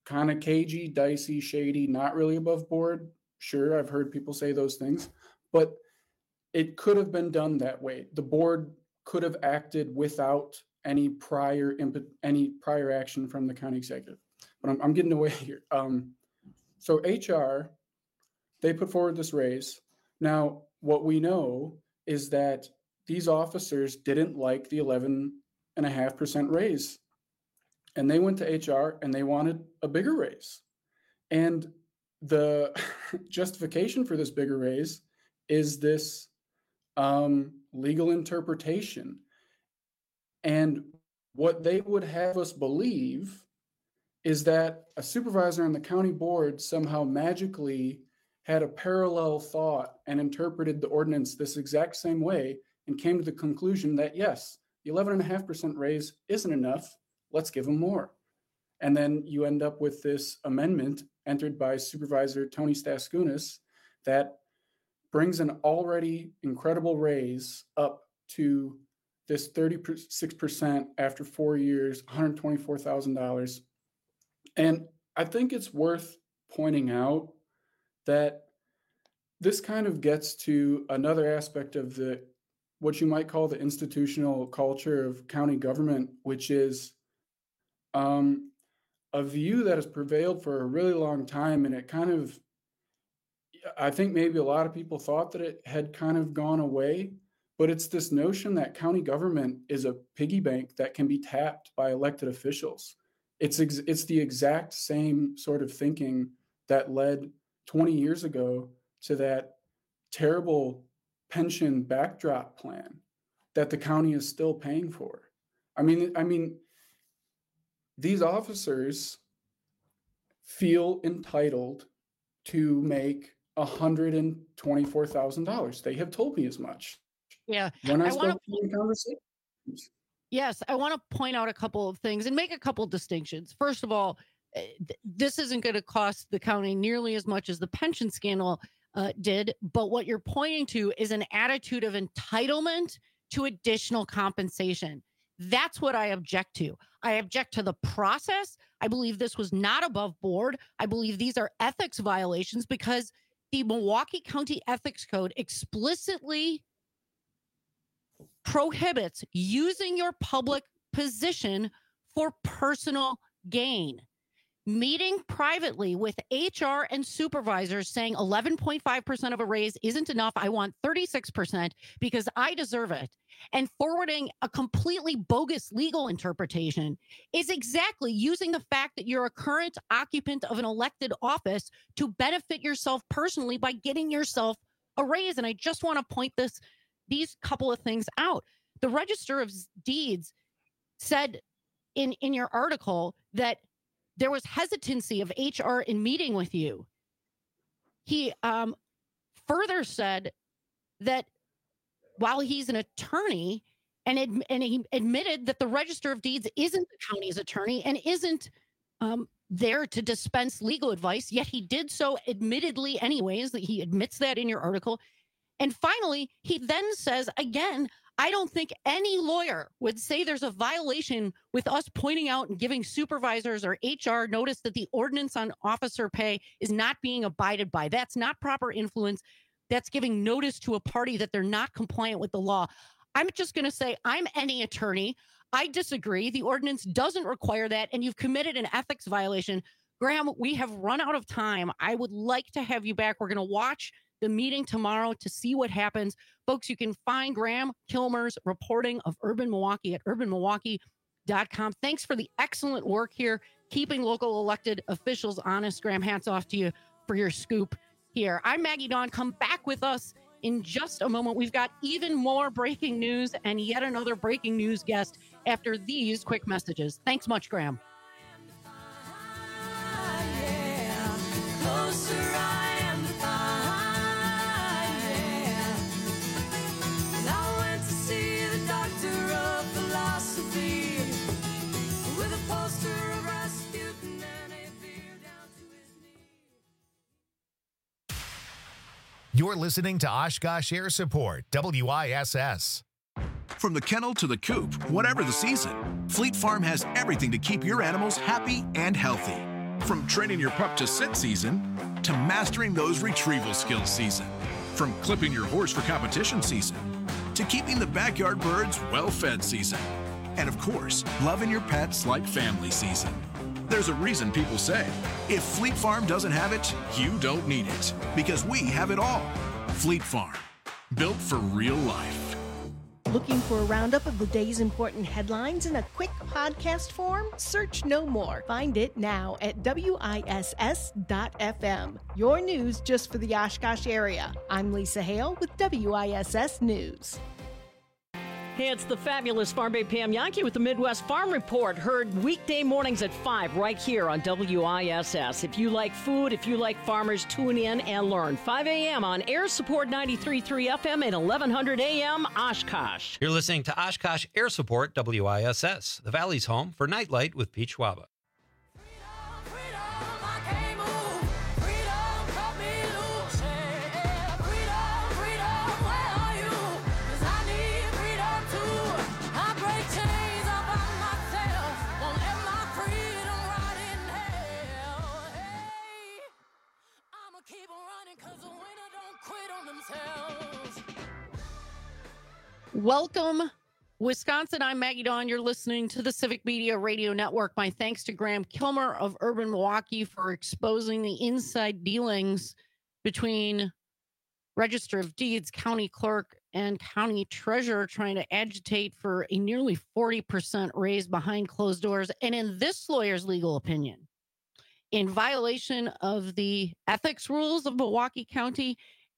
kind of cagey, dicey, shady, not really above board. Sure, I've heard people say those things, but it could have been done that way. The board could have acted without any prior action from the county executive. But I'm getting away here. So HR, they put forward this raise. Now, what we know is that these officers didn't like the 11.5% raise. And they went to HR and they wanted a bigger raise. And the justification for this bigger raise is this legal interpretation. And what they would have us believe is that a supervisor on the county board somehow magically had a parallel thought and interpreted the ordinance this exact same way and came to the conclusion that, yes, the 11.5% raise isn't enough. Let's give them more. And then you end up with this amendment entered by Supervisor Tony Staskounas that brings an already incredible raise up to this 36% after 4 years, $124,000. And I think it's worth pointing out that this kind of gets to another aspect of what you might call the institutional culture of county government, which is a view that has prevailed for a really long time. And it kind of, I think maybe a lot of people thought that it had kind of gone away, but it's this notion that county government is a piggy bank that can be tapped by elected officials. It's the exact same sort of thinking that led 20 years ago to that terrible pension backdrop plan that the county is still paying for. I mean, these officers feel entitled to make $124,000. They have told me as much. Yeah. When I spoke to them in conversations. Yes, I want to point out a couple of things and make a couple distinctions. First of all, this isn't going to cost the county nearly as much as the pension scandal did, but what you're pointing to is an attitude of entitlement to additional compensation. That's what I object to. I object to the process. I believe this was not above board. I believe these are ethics violations because the Milwaukee County Ethics Code explicitly prohibits using your public position for personal gain. Meeting privately with HR and supervisors saying 11.5% of a raise isn't enough. I want 36% because I deserve it. And forwarding a completely bogus legal interpretation is exactly using the fact that you're a current occupant of an elected office to benefit yourself personally by getting yourself a raise. And I just want to point these couple of things out. The Register of Deeds said in your article that there was hesitancy of HR in meeting with you. He further said that while he's an attorney and he admitted that the Register of Deeds isn't the county's attorney and isn't there to dispense legal advice, yet he did so admittedly anyways, that he admits that in your article. And finally, he then says, again, I don't think any lawyer would say there's a violation with us pointing out and giving supervisors or HR notice that the ordinance on officer pay is not being abided by. That's not proper influence. That's giving notice to a party that they're not compliant with the law. I'm just going to say I'm any attorney. I disagree. The ordinance doesn't require that, and you've committed an ethics violation. Graham, we have run out of time. I would like to have you back. We're going to watch the meeting tomorrow to see what happens. Folks, you can find Graham Kilmer's reporting of Urban Milwaukee at urbanmilwaukee.com. Thanks for the excellent work here, keeping local elected officials honest. Graham, hats off to you for your scoop here. I'm Maggie Dawn. Come back with us in just a moment. We've got even more breaking news and yet another breaking news guest after these quick messages. Thanks much, Graham. You're listening to Oshkosh Air Support, WISS. From the kennel to the coop, whatever the season, Fleet Farm has everything to keep your animals happy and healthy. From training your pup to sit season to mastering those retrieval skills season. From clipping your horse for competition season to keeping the backyard birds well-fed season. And of course, loving your pets like family season. There's a reason people say, if Fleet Farm doesn't have it, you don't need it. Because we have it all. Fleet Farm, built for real life. Looking for a roundup of the day's important headlines in a quick podcast form? Search no more. Find it now at WISS.FM. Your news just for the Oshkosh area. I'm Lisa Hale with WISS News. Hey, it's the fabulous Farm Bay Pam Yankee with the Midwest Farm Report. Heard weekday mornings at 5 right here on WISS. If you like food, if you like farmers, tune in and learn. 5 a.m. on Air Support 93.3 FM and 1100 a.m. Oshkosh. You're listening to Oshkosh Air Support WISS, the Valley's home for Nightlight with Pete Schwaba. Welcome, Wisconsin. I'm Maggie Dawn. You're listening to the Civic Media Radio Network. My thanks to Graham Kilmer of Urban Milwaukee for exposing the inside dealings between Register of Deeds, county clerk, and county treasurer trying to agitate for a nearly 40% raise behind closed doors. And in this lawyer's legal opinion, in violation of the ethics rules of Milwaukee County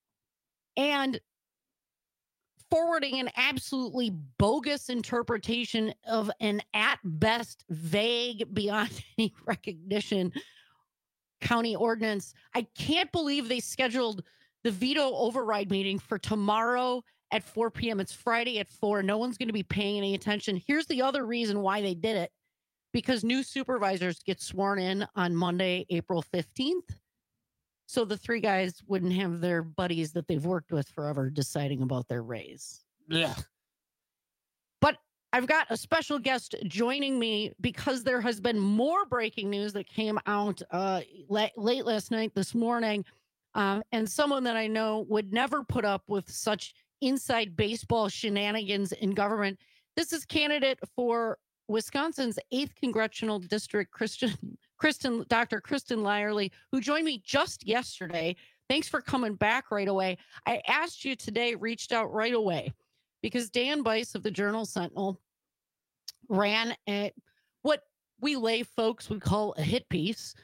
and forwarding an absolutely bogus interpretation of an at best vague beyond any recognition county ordinance. I can't believe they scheduled the veto override meeting for tomorrow at 4 p.m. It's Friday at 4. No one's going to be paying any attention. Here's the other reason why they did it. Because new supervisors get sworn in on Monday, April 15th. So the three guys wouldn't have their buddies that they've worked with forever deciding about their raise. Yeah. But I've got a special guest joining me because there has been more breaking news that came out late last night, this morning. And someone that I know would never put up with such inside baseball shenanigans in government. This is candidate for Wisconsin's 8th Congressional District, Dr. Kristen Lyerly, who joined me just yesterday. Thanks for coming back right away. I asked you today, reached out right away, because Dan Bice of the Journal-Sentinel ran what we lay folks would call a hit piece,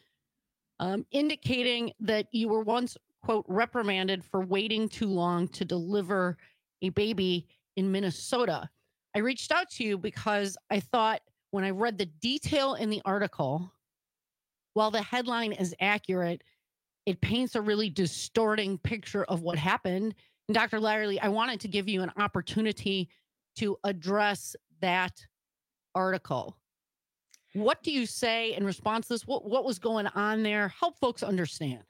indicating that you were once, quote, reprimanded for waiting too long to deliver a baby in Minnesota. I reached out to you because I thought when I read the detail in the article, while the headline is accurate, it paints a really distorting picture of what happened. And Dr. Lyerly, I wanted to give you an opportunity to address that article. What do you say in response to this? What was going on there? Help folks understand.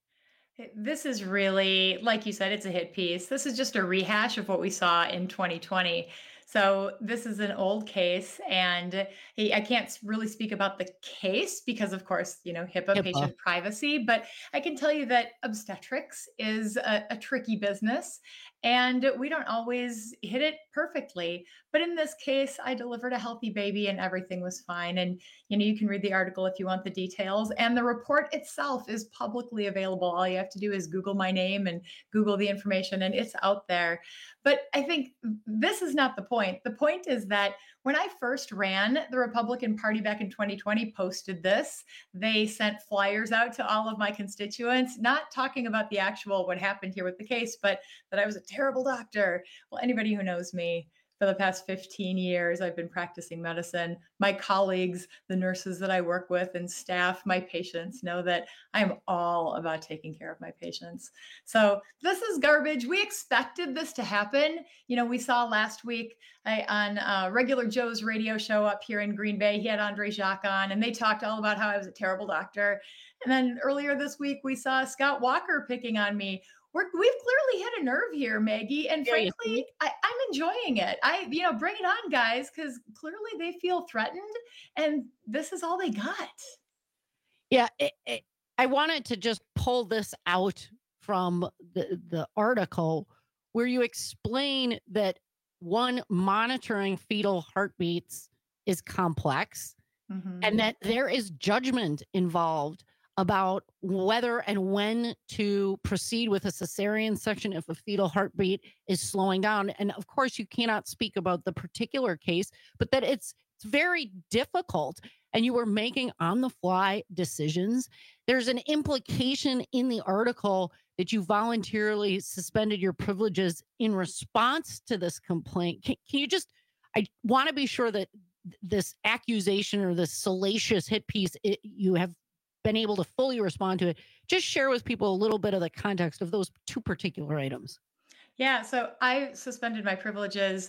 This is really, like you said, it's a hit piece. This is just a rehash of what we saw in 2020. So this is an old case, and I can't really speak about the case because, of course, HIPAA, patient privacy, but I can tell you that obstetrics is a tricky business, and we don't always hit it perfectly. But in this case, I delivered a healthy baby and everything was fine. And, you can read the article if you want the details, and the report itself is publicly available. All you have to do is Google my name and Google the information, and it's out there. But I think this is not the point. The point is that when I first ran, the Republican Party back in 2020 posted this. They sent flyers out to all of my constituents, not talking about the actual what happened here with the case, but that I was a terrible doctor. Well, anybody who knows me, for the past 15 years, I've been practicing medicine. My colleagues, the nurses that I work with and staff, my patients know that I'm all about taking care of my patients. So this is garbage. We expected this to happen. We saw last week on Regular Joe's radio show up here in Green Bay, he had Andre Jacques on, and they talked all about how I was a terrible doctor. And then earlier this week, we saw Scott Walker picking on me. We've clearly hit a nerve here, Maggie, and frankly, I'm enjoying it. Bring it on, guys, because clearly they feel threatened, and this is all they got. Yeah, I wanted to just pull this out from the article where you explain that one, monitoring fetal heartbeats is complex, and that there is judgment involved about whether and when to proceed with a cesarean section if a fetal heartbeat is slowing down. And of course, you cannot speak about the particular case, but that it's very difficult and you were making on the fly decisions. There's an implication in the article that you voluntarily suspended your privileges in response to this complaint. Can you just, I want to be sure that this accusation or this salacious hit piece, you have been able to fully respond to it. Just share with people a little bit of the context of those two particular items. Yeah, so I suspended my privileges,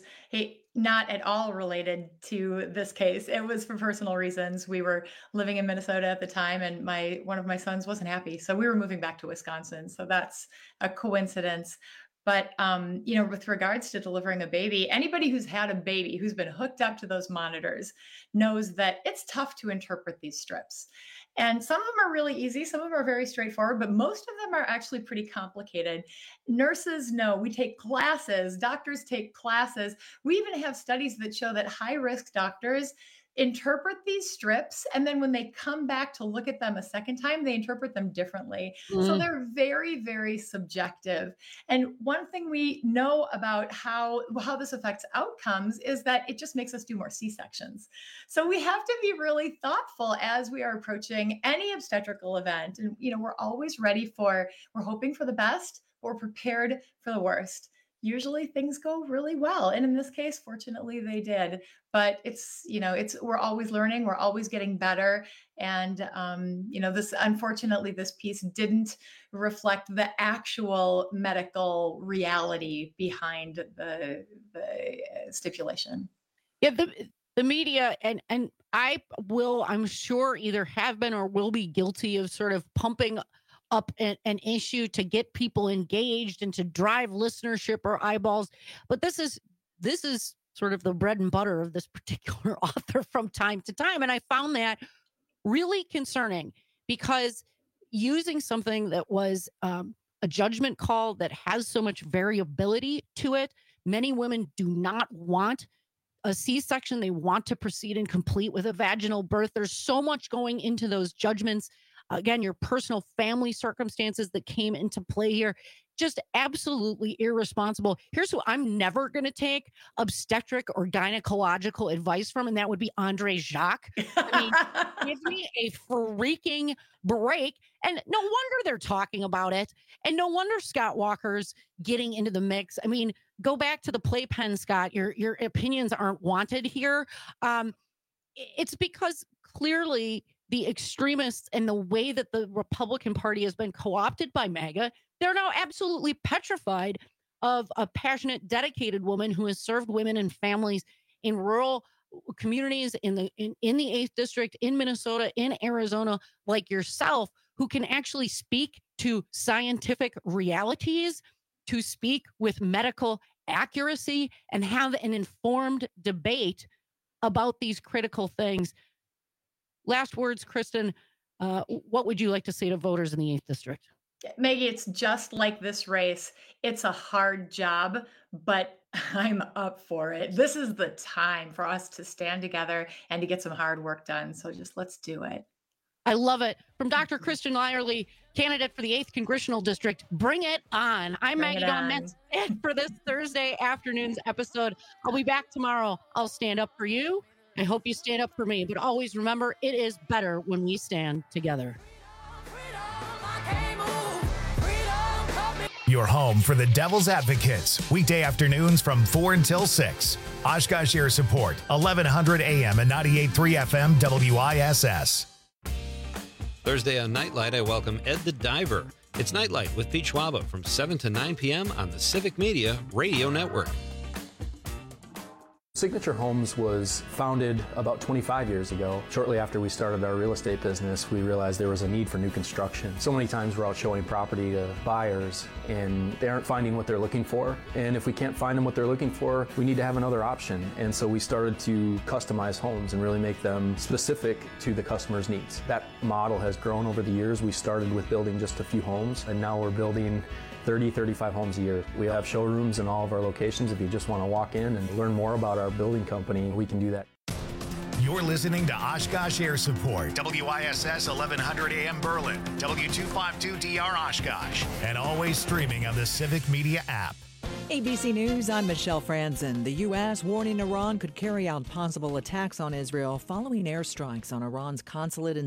not at all related to this case. It was for personal reasons. We were living in Minnesota at the time, and one of my sons wasn't happy. So we were moving back to Wisconsin. So that's a coincidence. But, with regards to delivering a baby, anybody who's had a baby, who's been hooked up to those monitors, knows that it's tough to interpret these strips. And some of them are really easy. Some of them are very straightforward, but most of them are actually pretty complicated. Nurses know, we take classes, doctors take classes. We even have studies that show that high-risk doctors interpret these strips, and then when they come back to look at them a second time, they interpret them differently. So they're very, very subjective. And one thing we know about how this affects outcomes is that it just makes us do more C-sections. So we have to be really thoughtful as we are approaching any obstetrical event. And, we're always we're hoping for the best, but we're prepared for the worst. Usually things go really well. And in this case, fortunately, they did. But we're always learning, we're always getting better. And, unfortunately, this piece didn't reflect the actual medical reality behind the stipulation. Yeah, the media, and I'm sure either have been or will be guilty of sort of pumping up an issue to get people engaged and to drive listenership or eyeballs. But this is sort of the bread and butter of this particular author from time to time. And I found that really concerning, because using something that was a judgment call that has so much variability to it, many women do not want a C-section. They want to proceed and complete with a vaginal birth. There's so much going into those judgments. Again, your personal family circumstances that came into play here, just absolutely irresponsible. Here's who I'm never going to take obstetric or gynecological advice from, and that would be Andre Jacques. I mean, give me a freaking break. And no wonder they're talking about it. And no wonder Scott Walker's getting into the mix. I mean, go back to the playpen, Scott. Your opinions aren't wanted here. It's because clearly the extremists and the way that the Republican Party has been co-opted by MAGA, they're now absolutely petrified of a passionate, dedicated woman who has served women and families in rural communities in the 8th district, in Minnesota, in Arizona, like yourself, who can actually speak to scientific realities, to speak with medical accuracy, and have an informed debate about these critical things. Last words, Kristen, what would you like to say to voters in the 8th district? Maggie, it's just like this race. It's a hard job, but I'm up for it. This is the time for us to stand together and to get some hard work done. So just let's do it. I love it. From Dr. Kristen Lyerly, candidate for the 8th Congressional District. Bring it on. I'm Maggie Dawn. That's it for this Thursday afternoon's episode. I'll be back tomorrow. I'll stand up for you. I hope you stand up for me, but always remember, it is better when we stand together. Your home for the Devil's Advocates, weekday afternoons from 4 until 6. Oshkosh Air Support, 1100 AM and 98.3 FM WISS. Thursday on Nightlight, I welcome Ed the Diver. It's Nightlight with Pete Schwaba from 7 to 9 p.m. on the Civic Media Radio Network. Signature Homes was founded about 25 years ago. Shortly after we started our real estate business, we realized there was a need for new construction. So many times we're out showing property to buyers and they aren't finding what they're looking for. And if we can't find them what they're looking for, we need to have another option. And so we started to customize homes and really make them specific to the customer's needs. That model has grown over the years. We started with building just a few homes, and now we're building 30, 35 homes a year. We have showrooms in all of our locations. If you just want to walk in and learn more about our building company, we can do that. You're listening to Oshkosh Air Support, WISS 1100 AM Berlin, W252DR Oshkosh, and always streaming on the Civic Media app. ABC News, I'm Michelle Franzen. The U.S. warning Iran could carry out possible attacks on Israel following airstrikes on Iran's consulate in